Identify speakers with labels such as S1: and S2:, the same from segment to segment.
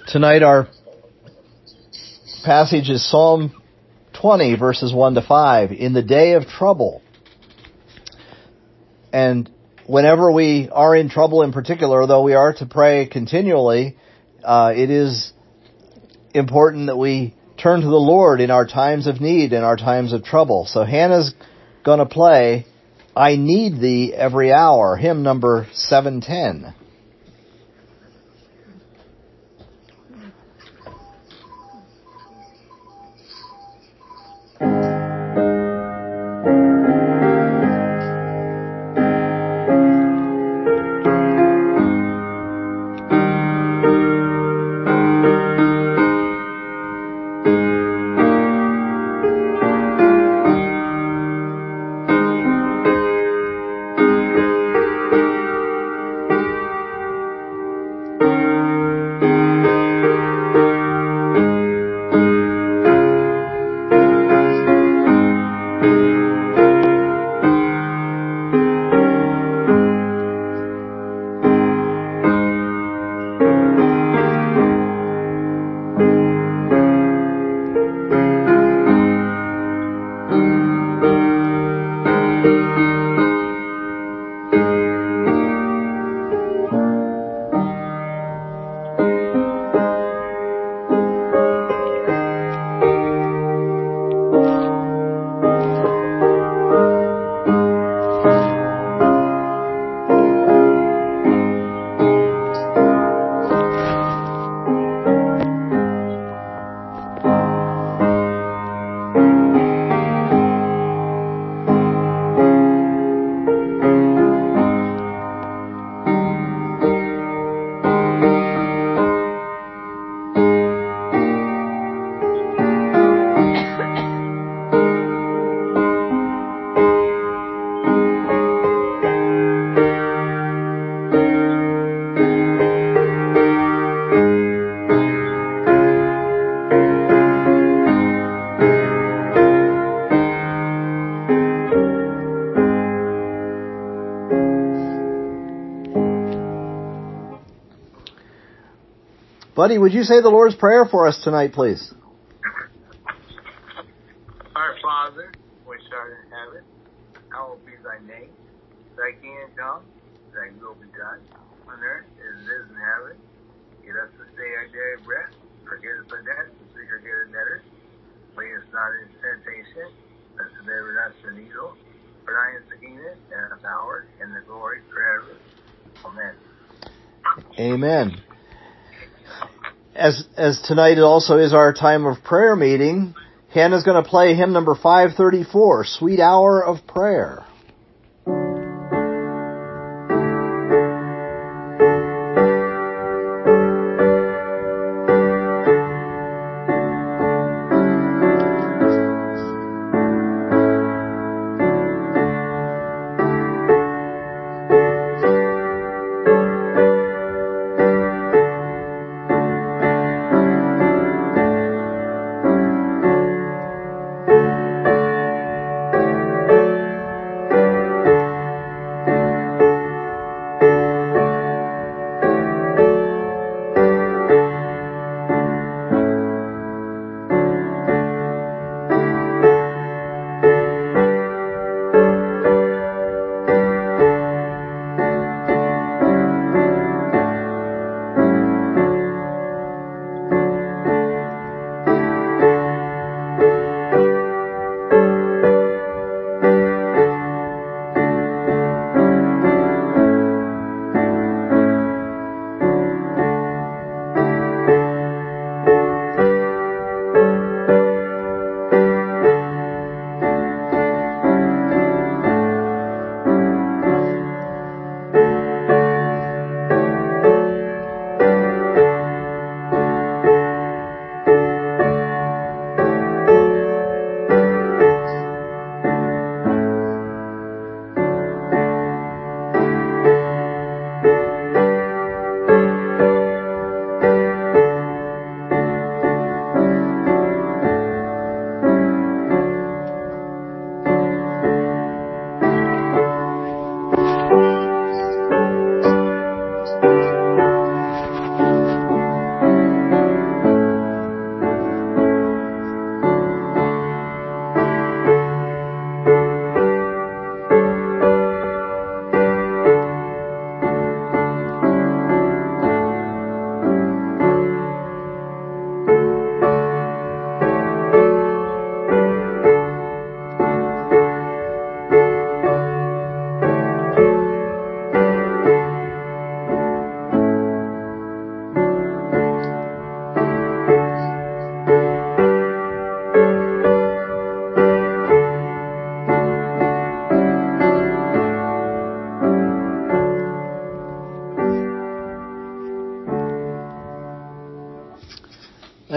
S1: Tonight our passage is Psalm 20, verses 1 to 5, in the day of trouble. And whenever we are in trouble in particular, though we are to pray continually, it is important that we turn to the Lord in our times of need and our times of trouble. So Hannah's going to play I Need Thee Every Hour, hymn number 710. Buddy, would you say the Lord's Prayer for us tonight, please?
S2: Our Father, which art in heaven, hallowed be thy name. Thy kingdom come, thy will be done, on earth as it is in heaven. Give us this day our daily bread. Forgive us our debts, as we forgive our debtors. Lead us not into temptation, but deliver us from evil. For thine is the kingdom, and the power, and the glory forever. Amen.
S1: Amen. As tonight also is our time of prayer meeting, Hannah's going to play hymn number 534, Sweet Hour of Prayer.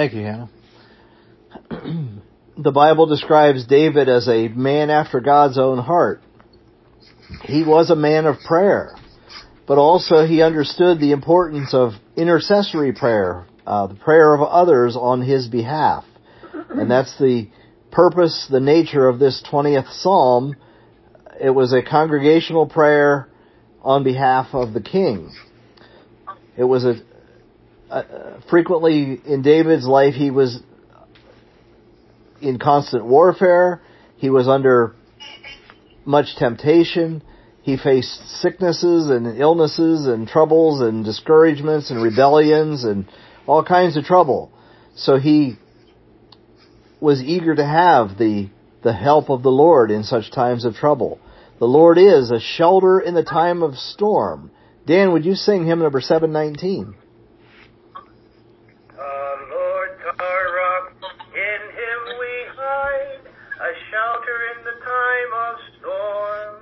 S1: Thank you, Hannah. The Bible describes David as a man after God's own heart. He was a man of prayer, but also he understood the importance of intercessory prayer, the prayer of others on his behalf. And that's the purpose, the nature of this 20th Psalm. It was a congregational prayer on behalf of the king. It was frequently in David's life he was in constant warfare. He was under much temptation. He faced sicknesses and illnesses and troubles and discouragements and rebellions and all kinds of trouble. So he was eager to have the help of the Lord in such times of trouble. The Lord is a shelter in the time of storm. Dan, would you sing hymn number 719?
S2: Lord's our rock, in him we hide, a shelter in the time of storm.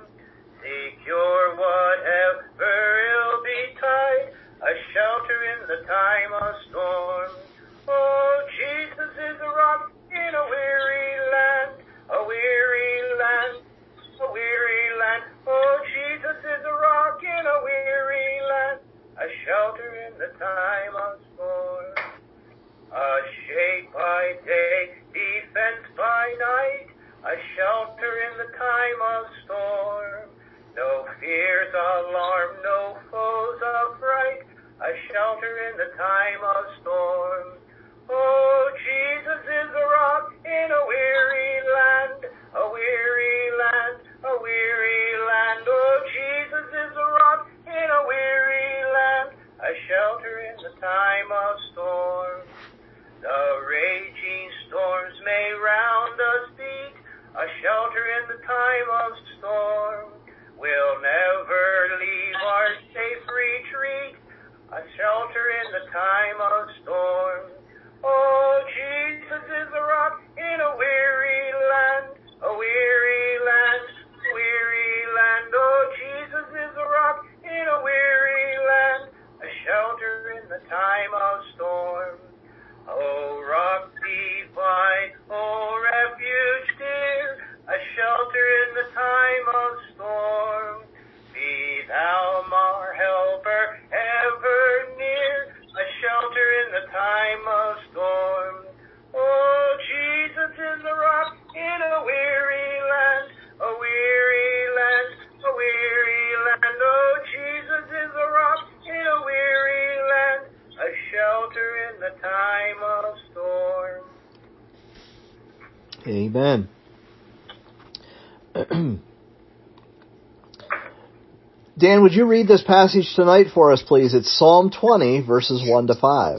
S2: Secure whatever ill betide, a shelter in the time of storm. Oh, Jesus is a rock in a weary land, a weary land, a weary land. Oh, Jesus is a rock in a weary land, a shelter in the time of storm. A shade by day, defense by night, a shelter in the time of storm. No fears alarm, no foes affright, a shelter in the time of storm. Oh, Jesus is a rock in a weary land, a weary land, a weary land. Oh, Jesus is a rock in a weary land, a shelter in the time of storm. The raging storms may round us beat, a shelter in the time of storm. We'll never leave our safe retreat, a shelter in the time of storm. Oh, Jesus is a rock in a weary land, a weary land, a weary land. Oh, Jesus is a rock in a weary land, a shelter in the time of storm. Oh, rock divine, oh, refuge dear, a shelter in the time of storm. Be thou our helper ever near, a shelter in the time of storm. Oh, Jesus is a rock in a weary land, a weary land, a weary land. Oh, Jesus is a rock in a weary land, a shelter in the time of storm.
S1: Amen. Dan, would you read this passage tonight for us, please? It's Psalm 20, verses 1 to 5.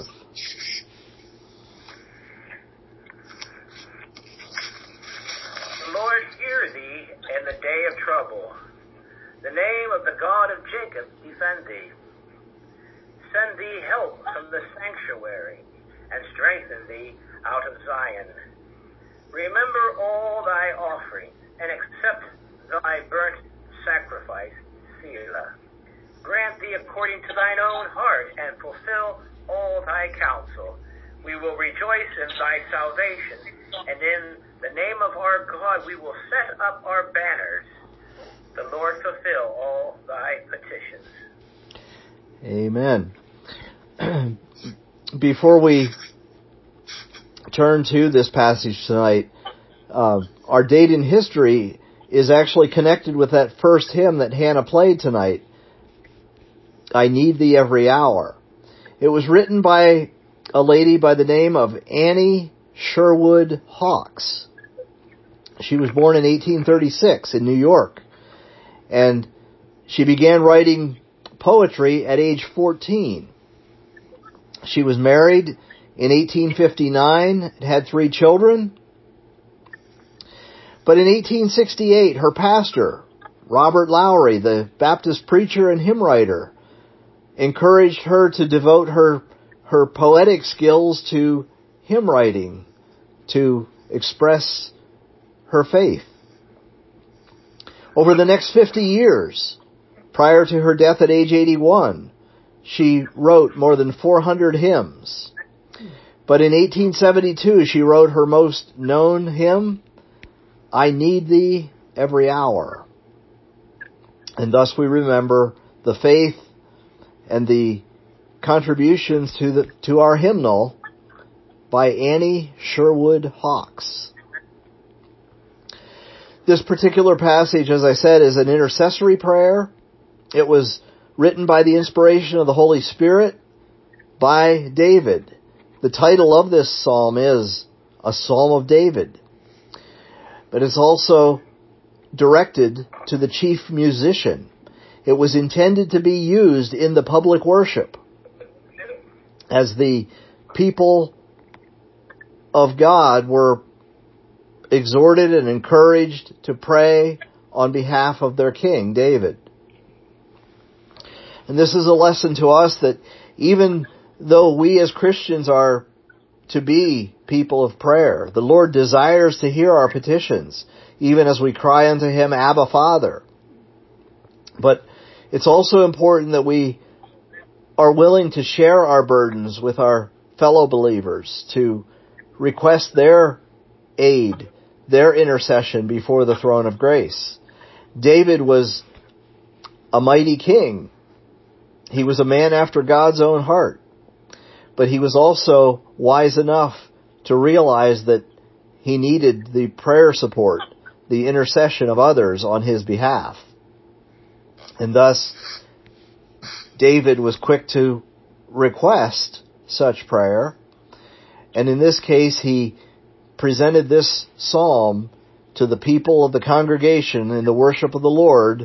S2: The Lord hear thee in the day of trouble. The name of the God of Jacob defend thee. Send thee help from the sanctuary, and strengthen thee out of Zion. Remember all thy offerings, and accept thy burnt sacrifice, Selah. Grant thee according to thine own heart, and fulfill all thy counsel. We will rejoice in thy salvation, and in the name of our God we will set up our banners. The Lord fulfill all thy petitions.
S1: Amen. Before we turn to this passage tonight, our date in history is actually connected with that first hymn that Hannah played tonight, I Need Thee Every Hour. It was written by a lady by the name of Annie Sherwood Hawkes. She was born in 1836 in New York, and she began writing poetry at age 14. She was married in 1859, had 3 children. But in 1868, her pastor, Robert Lowry, the Baptist preacher and hymn writer, encouraged her to devote her poetic skills to hymn writing, to express her faith. Over the next 50 years, prior to her death at age 81, she wrote more than 400 hymns. But in 1872, she wrote her most known hymn, I Need Thee Every Hour. And thus we remember the faith and the contributions to our hymnal by Annie Sherwood Hawks. This particular passage, as I said, is an intercessory prayer. It was written by the inspiration of the Holy Spirit by David. The title of this psalm is a Psalm of David. But it's also directed to the chief musician. It was intended to be used in the public worship as the people of God were exhorted and encouraged to pray on behalf of their king, David. And this is a lesson to us that even though we as Christians are to be people of prayer, the Lord desires to hear our petitions, even as we cry unto Him, Abba, Father. But it's also important that we are willing to share our burdens with our fellow believers, to request their aid, their intercession before the throne of grace. David was a mighty king. He was a man after God's own heart. But he was also wise enough to realize that he needed the prayer support, the intercession of others on his behalf. And thus, David was quick to request such prayer. And in this case, he presented this psalm to the people of the congregation in the worship of the Lord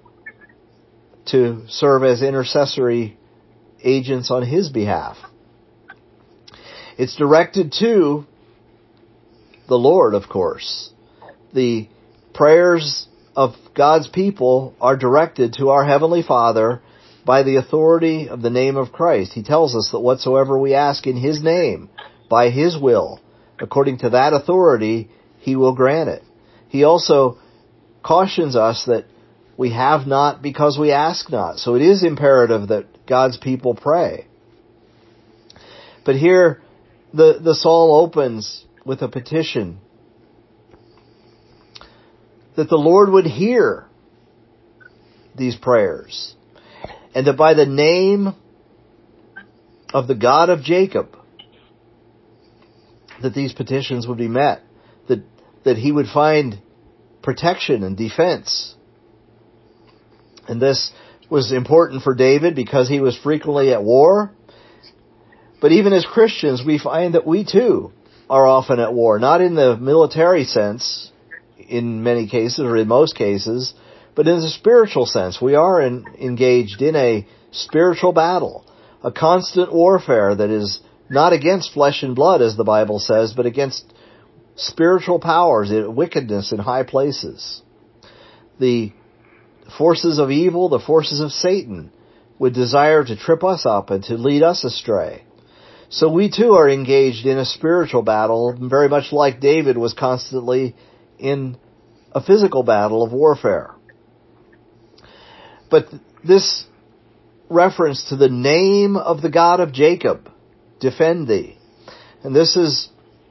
S1: to serve as intercessory agents on his behalf. It's directed to the Lord, of course. The prayers of God's people are directed to our Heavenly Father by the authority of the name of Christ. He tells us that whatsoever we ask in His name, by His will, according to that authority, He will grant it. He also cautions us that we have not because we ask not. So it is imperative that God's people pray. But here, the psalm opens with a petition that the Lord would hear these prayers, and that by the name of the God of Jacob, that these petitions would be met, that He would find protection and defense. And this was important for David because he was frequently at war. But even as Christians, we find that we too are often at war, not in the military sense, in many cases or in most cases, but in the spiritual sense. We are engaged in a spiritual battle, a constant warfare that is not against flesh and blood, as the Bible says, but against spiritual powers, wickedness in high places. The forces of evil, the forces of Satan, would desire to trip us up and to lead us astray. So we too are engaged in a spiritual battle, very much like David was constantly in a physical battle of warfare. But this reference to the name of the God of Jacob, defend thee. And this is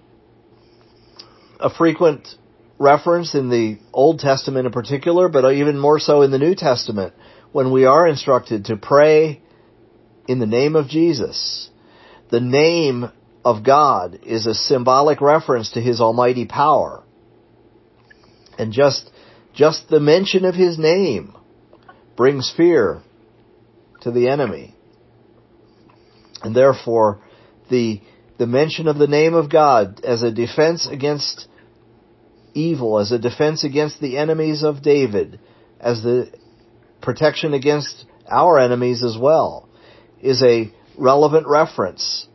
S1: a frequent reference in the Old Testament in particular, but even more so in the New Testament, when we are instructed to pray in the name of Jesus. The name of God is a symbolic reference to His almighty power. And just the mention of His name brings fear to the enemy. And therefore, the mention of the name of God as a defense against evil, as a defense against the enemies of David, as the protection against our enemies as well, is a relevant reference.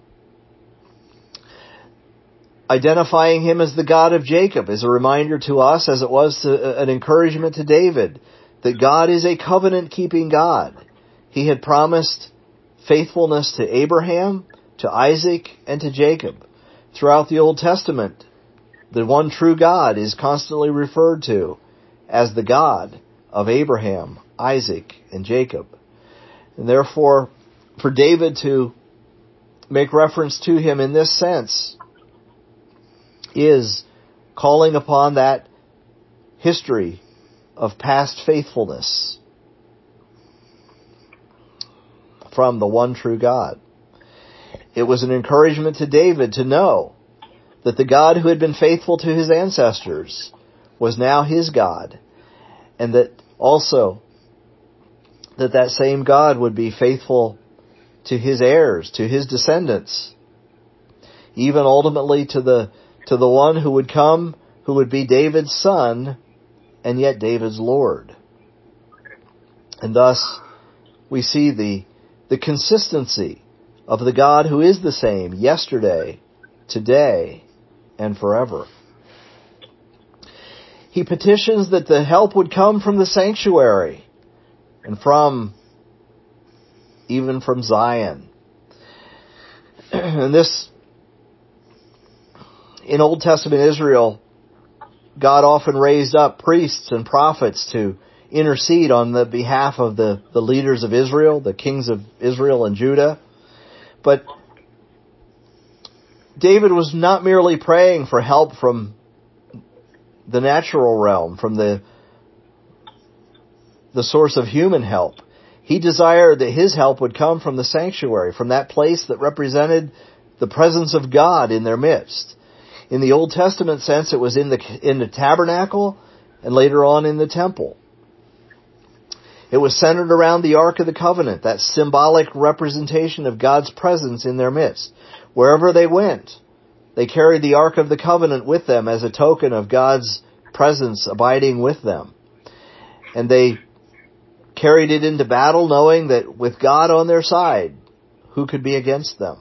S1: Identifying Him as the God of Jacob is a reminder to us, as it was an encouragement to David, that God is a covenant-keeping God. He had promised faithfulness to Abraham, to Isaac, and to Jacob. Throughout the Old Testament, the one true God is constantly referred to as the God of Abraham, Isaac, and Jacob. And therefore, for David to make reference to him in this sense is calling upon that history of past faithfulness from the one true God. It was an encouragement to David to know that the God who had been faithful to his ancestors was now his God, and that also that same God would be faithful to his heirs, to his descendants, even ultimately to the one who would come, who would be David's son, and yet David's Lord. And thus we see the consistency of the God who is the same yesterday, today, and forever. He petitions that the help would come from the sanctuary and even from Zion. And this, in Old Testament Israel, God often raised up priests and prophets to intercede on the behalf of the leaders of Israel, the kings of Israel and Judah. But David was not merely praying for help from the natural realm, from the source of human help. He desired that his help would come from the sanctuary, from that place that represented the presence of God in their midst. In the Old Testament sense, it was in the tabernacle and later on in the temple. It was centered around the Ark of the Covenant, that symbolic representation of God's presence in their midst. Wherever they went, they carried the Ark of the Covenant with them as a token of God's presence abiding with them. And they carried it into battle knowing that with God on their side, who could be against them?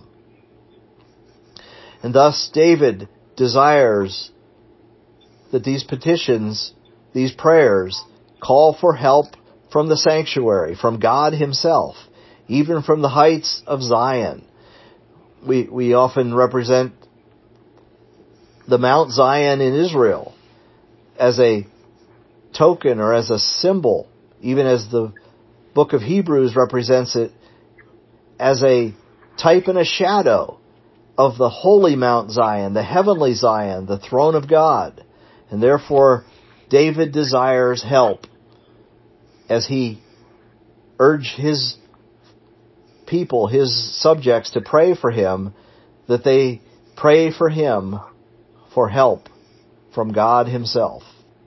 S1: And thus David desires that these petitions, these prayers, call for help from the sanctuary, from God himself, even from the heights of Zion. We often represent the Mount Zion in Israel as a token or as a symbol, even as the book of Hebrews represents it as a type and a shadow of the holy Mount Zion, the heavenly Zion, the throne of God. And therefore, David desires help as he urged his people, his subjects, to pray for him, that they pray for him for help from God himself.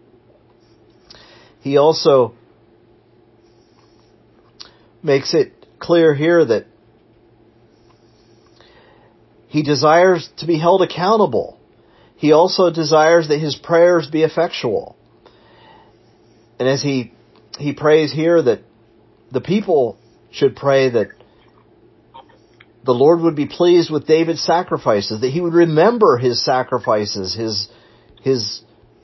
S1: He also makes it clear here that he desires to be held accountable. He also desires that his prayers be effectual. And as he prays here that the people should pray that the Lord would be pleased with David's sacrifices, that he would remember his sacrifices, his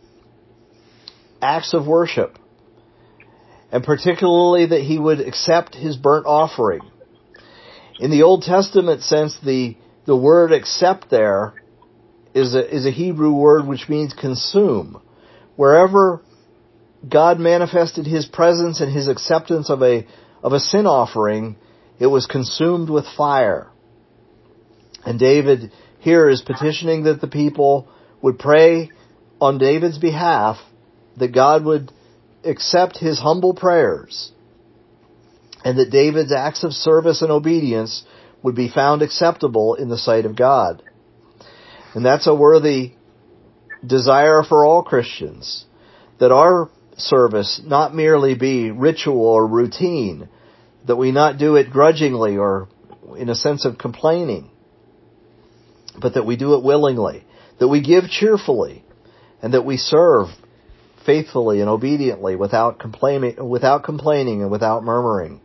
S1: acts of worship, and particularly that he would accept his burnt offering. In the Old Testament sense, the word accept there is a Hebrew word which means consume. Wherever God manifested his presence and his acceptance of a sin offering, it was consumed with fire. And David here is petitioning that the people would pray on David's behalf, that God would accept his humble prayers, and that David's acts of service and obedience would be found acceptable in the sight of God. And that's a worthy desire for all Christians, that our service not merely be ritual or routine, that we not do it grudgingly or in a sense of complaining, but that we do it willingly, that we give cheerfully, and that we serve faithfully and obediently without complaining and without murmuring.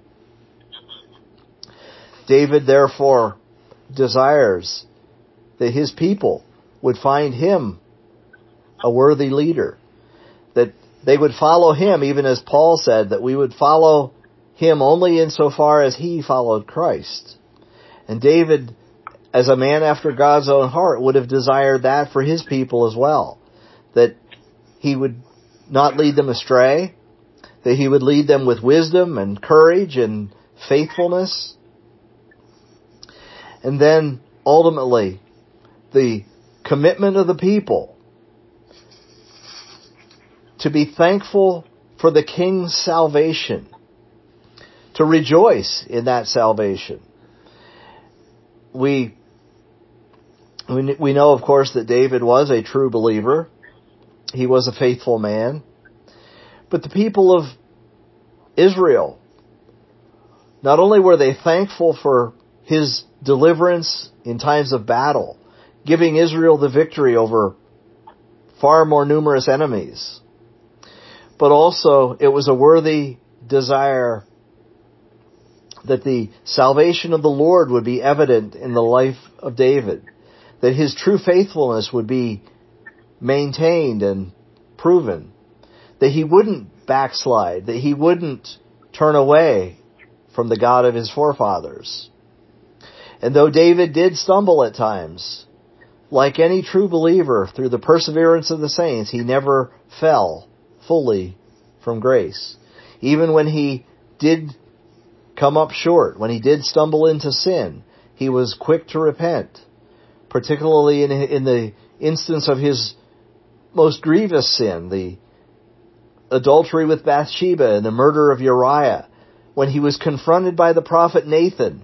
S1: David therefore desires that his people would find him a worthy leader, that they would follow him, even as Paul said, that we would follow him only insofar as he followed Christ. And David, as a man after God's own heart, would have desired that for his people as well, that he would not lead them astray, that he would lead them with wisdom and courage and faithfulness. And then, ultimately, the commitment of the people to be thankful for the king's salvation, to rejoice in that salvation. We know, of course, that David was a true believer. He was a faithful man. But the people of Israel, not only were they thankful for his deliverance in times of battle, giving Israel the victory over far more numerous enemies, but also it was a worthy desire that the salvation of the Lord would be evident in the life of David, that his true faithfulness would be maintained and proven, that he wouldn't backslide, that he wouldn't turn away from the God of his forefathers. And though David did stumble at times, like any true believer, through the perseverance of the saints, he never fell fully from grace. Even when he did come up short, when he did stumble into sin, he was quick to repent, particularly in the instance of his most grievous sin, the adultery with Bathsheba and the murder of Uriah. When he was confronted by the prophet Nathan,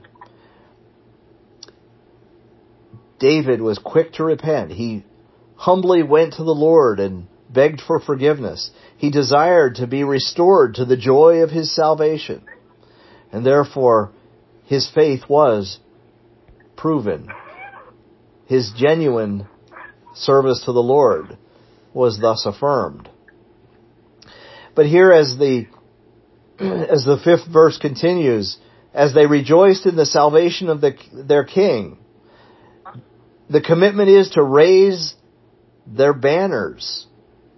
S1: David was quick to repent. He humbly went to the Lord and begged for forgiveness. He desired to be restored to the joy of his salvation. And therefore, his faith was proven. His genuine service to the Lord was thus affirmed. But here, as the 5th verse continues, as they rejoiced in the salvation of their king, the commitment is to raise their banners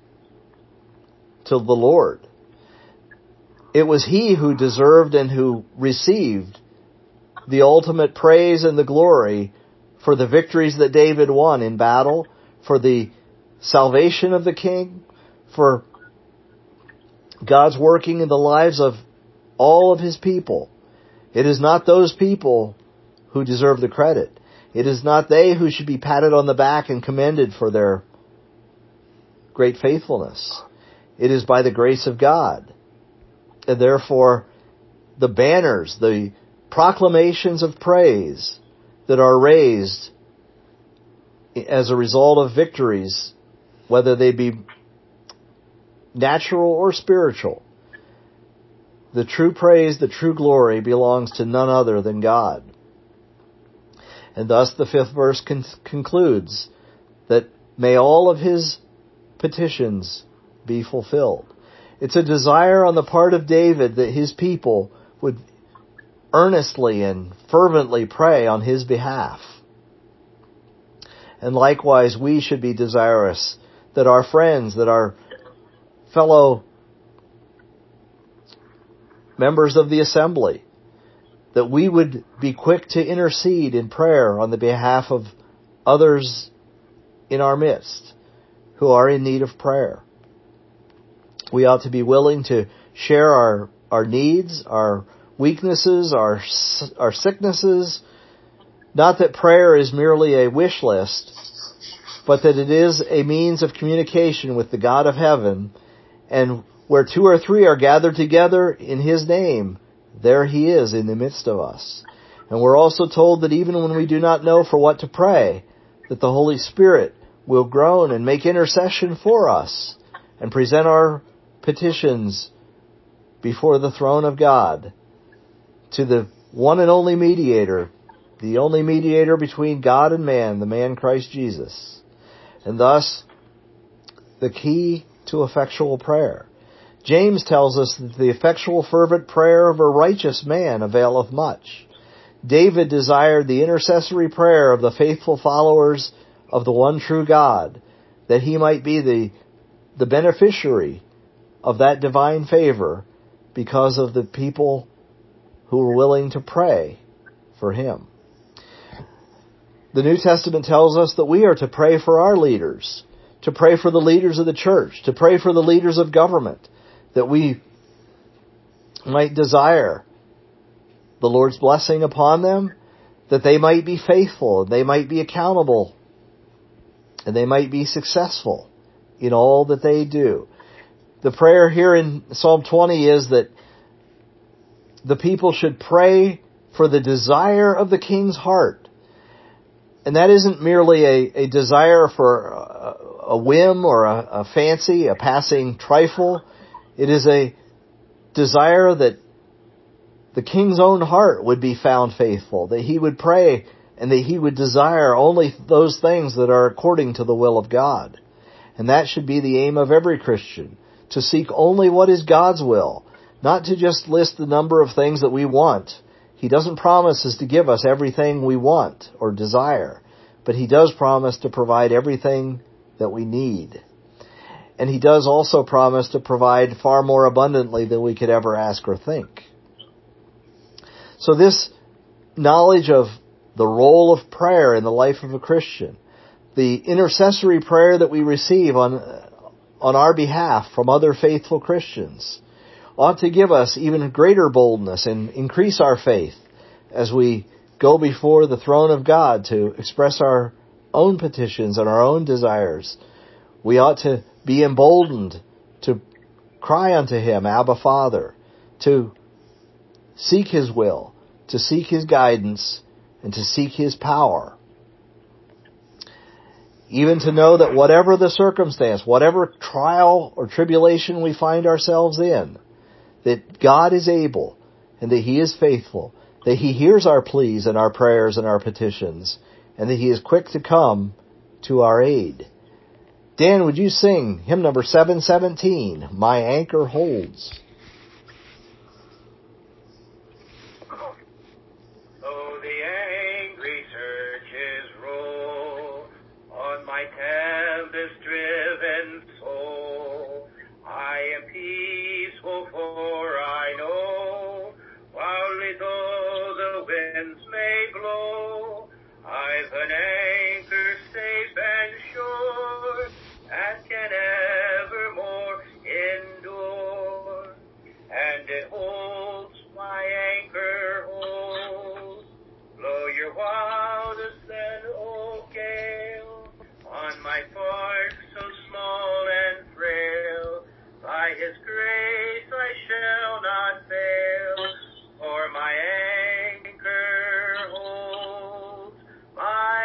S1: to the Lord. It was he who deserved and who received the ultimate praise and the glory for the victories that David won in battle, for the salvation of the king, for God's working in the lives of all of his people. It is not those people who deserve the credit. It is not they who should be patted on the back and commended for their great faithfulness. It is by the grace of God. And therefore, the banners, the proclamations of praise that are raised as a result of victories, whether they be natural or spiritual, the true praise, the true glory belongs to none other than God. And thus the 5th verse concludes that may all of his petitions be fulfilled. It's a desire on the part of David that his people would earnestly and fervently pray on his behalf. And likewise, we should be desirous that our friends, that our fellow members of the assembly, that we would be quick to intercede in prayer on the behalf of others in our midst who are in need of prayer. We ought to be willing to share our needs, our weaknesses, our sicknesses. Not that prayer is merely a wish list, but that it is a means of communication with the God of heaven. And where 2 or 3 are gathered together in his name, there he is in the midst of us. And we're also told that even when we do not know for what to pray, that the Holy Spirit will groan and make intercession for us and present our petitions before the throne of God to the one and only mediator, the only mediator between God and man, the man Christ Jesus. And thus, the key to effectual prayer. James tells us that the effectual fervent prayer of a righteous man availeth much. David desired the intercessory prayer of the faithful followers of the one true God, that he might be the beneficiary of that divine favor because of the people who were willing to pray for him. The New Testament tells us that we are to pray for our leaders, to pray for the leaders of the church, to pray for the leaders of government, that we might desire the Lord's blessing upon them, that they might be faithful, they might be accountable, and they might be successful in all that they do. The prayer here in Psalm 20 is that the people should pray for the desire of the king's heart. And that isn't merely a desire for a whim or a fancy, a passing trifle. It is a desire that the king's own heart would be found faithful, that he would pray and that he would desire only those things that are according to the will of God. And that should be the aim of every Christian, to seek only what is God's will, not to just list the number of things that we want. He doesn't promise us to give us everything we want or desire, but He does promise to provide everything that we need. And He does also promise to provide far more abundantly than we could ever ask or think. So this knowledge of the role of prayer in the life of a Christian, the intercessory prayer that we receive on our behalf from other faithful Christians, ought to give us even greater boldness and increase our faith as we go before the throne of God to express our own petitions and our own desires. We ought to be emboldened to cry unto Him, Abba, Father, to seek His will, to seek His guidance, and to seek His power. Even to know that whatever the circumstance, whatever trial or tribulation we find ourselves in, that God is able and that He is faithful, that He hears our pleas and our prayers and our petitions, and that He is quick to come to our aid. Dan, would you sing hymn number 717, My Anchor Holds?
S3: Though the angry surges roll on my tempest-driven soul, I am peaceful, for I know, wildly though the winds may blow, I've an anchor safe and sure, and can evermore endure, and it holds, my anchor holds. Blow your wildest then, O gale, on my bark so small and frail. By His grace I shall not fail, for my anchor holds, my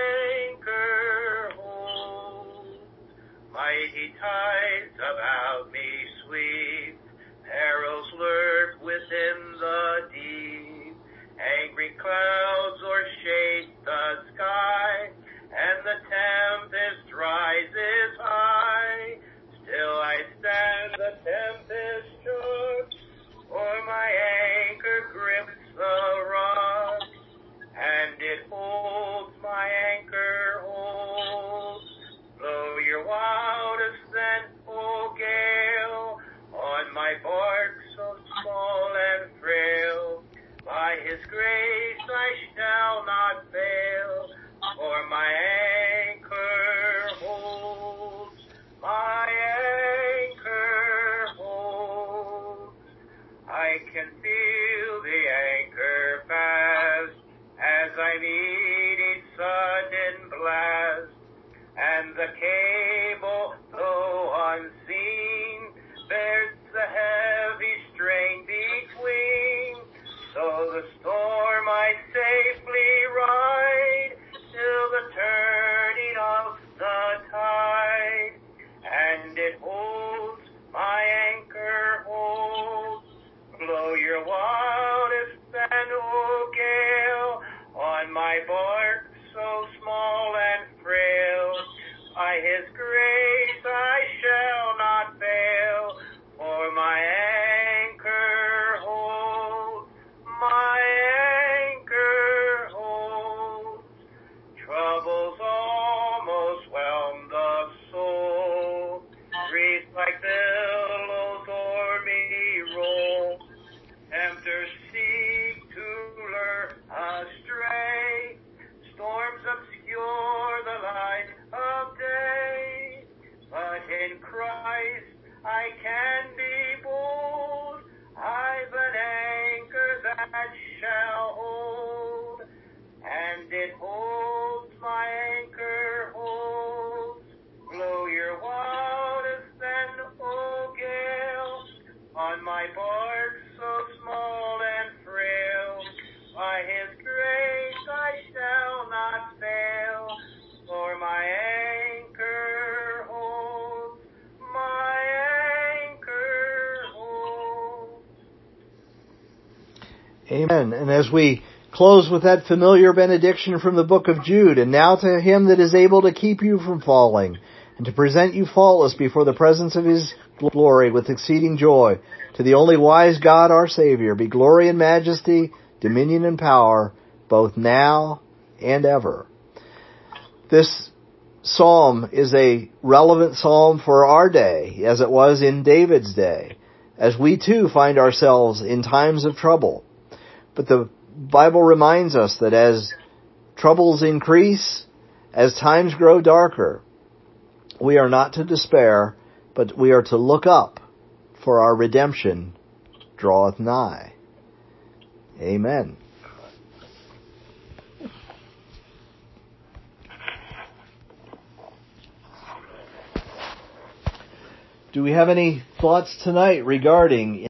S3: anchor holds. Mighty tides about me sweep, perils lurk within the deep, angry clouds o'ershade the sky, and the tempest rises high. Still I stand the tempest shook, for my anchor grips the rock, and it holds, my anchor holds. Blow your wildest then, O gale, on my bark so small and frail. By His grace I shall not fail, for my anchor holds, my anchor holds. I can feel the anchor fast as I meet each sudden blast, and the cable, though unseen, bears the heavy strain between. So the storm I safely ride till the turning of the tide, and it holds, my anchor holds. Blow your wildest then, O gale, on my bark so small and frail. By His grace I shall not fail, for my anchor holds, my anchor holds. Troubles almost whelm the soul, grief like billows o'er me roll. Tempters seek to lure astray, storms obscure the light of day. But in Christ I can be bold, I've an anchor that shall hold. and it holds, my anchor holds. Blow your wildest and, O gale, on my bark so small and frail. By his grace I shall not fail, for my anchor holds, my anchor holds.
S1: Amen. And as we close with that familiar benediction from the book of Jude, and now to him that is able to keep you from falling, and to present you faultless before the presence of his glory with exceeding joy, to the only wise God our Savior, be glory and majesty, dominion and power, both now and ever. This psalm is a relevant psalm for our day, as it was in David's day, as we too find ourselves in times of trouble. But the Bible reminds us that as troubles increase, as times grow darker, we are not to despair, but we are to look up, for our redemption draweth nigh. Amen. Do we have any thoughts tonight regarding